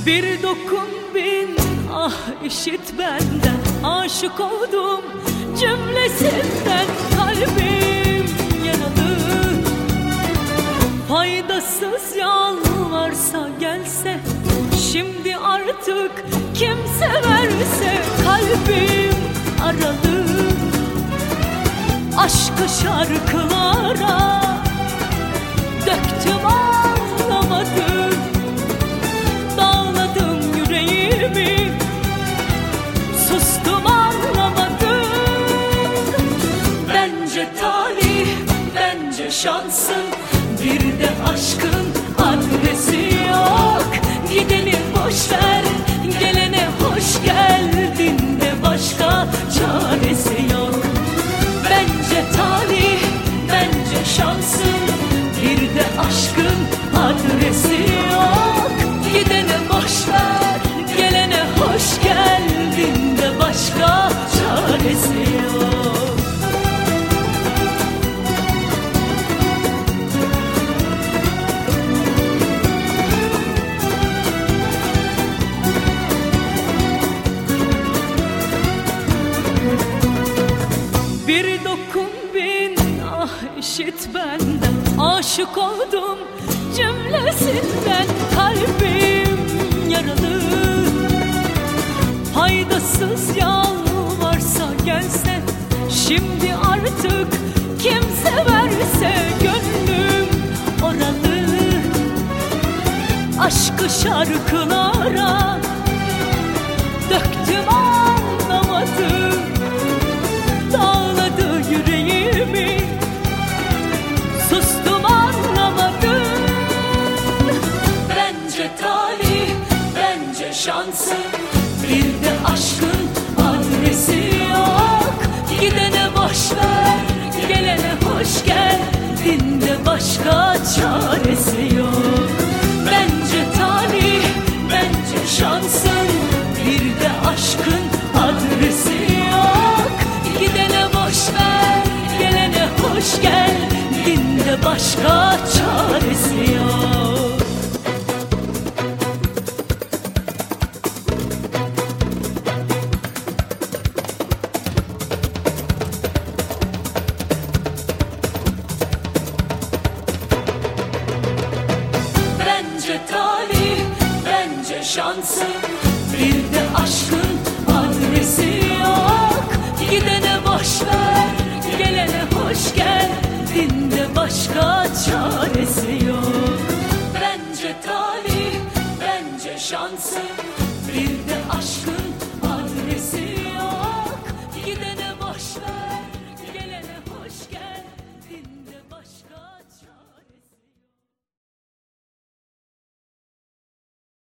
Bir dokun bin ah işit benden, aşık oldum cümlesinden. Kalbim yaralı, faydasız yalvarsa gelse, şimdi artık kim severse. Kalbim aralı, aşkı şarkılara döktüm, ağlamadım. Dağladım yüreğimi, sustum, ağlamadım. Bence talih, bence şansın, bir de aşkın adresi yok. Gidelim boşver, gelene hoş geldin de başka çaresi yok. Bence talih, bence şansın, bir de aşkın adresi yok. Gidene boşver, gelene hoş geldin de başka çaresi yok. Bir dokun bin ah işit benden, aşık oldum cümlesinden. Kalbim yaralı, faydasız yalvarsa gelse, şimdi artık kim severse. Gönlüm oralı, aşkı şarkılara döktüm, ağlamadım. Dağladı yüreğimi, sustum, anlamadım. Bence talih, bence şansın, bir de aşkın adresi yok. Gidene boşver, gelene hoş geldin de başka çaresi yok. Bence talih, bence şansın, bir de aşkın adresi yok. Gidene boşver, gelene hoş geldin de başka çaresi yok. Bence talih, bence şansın,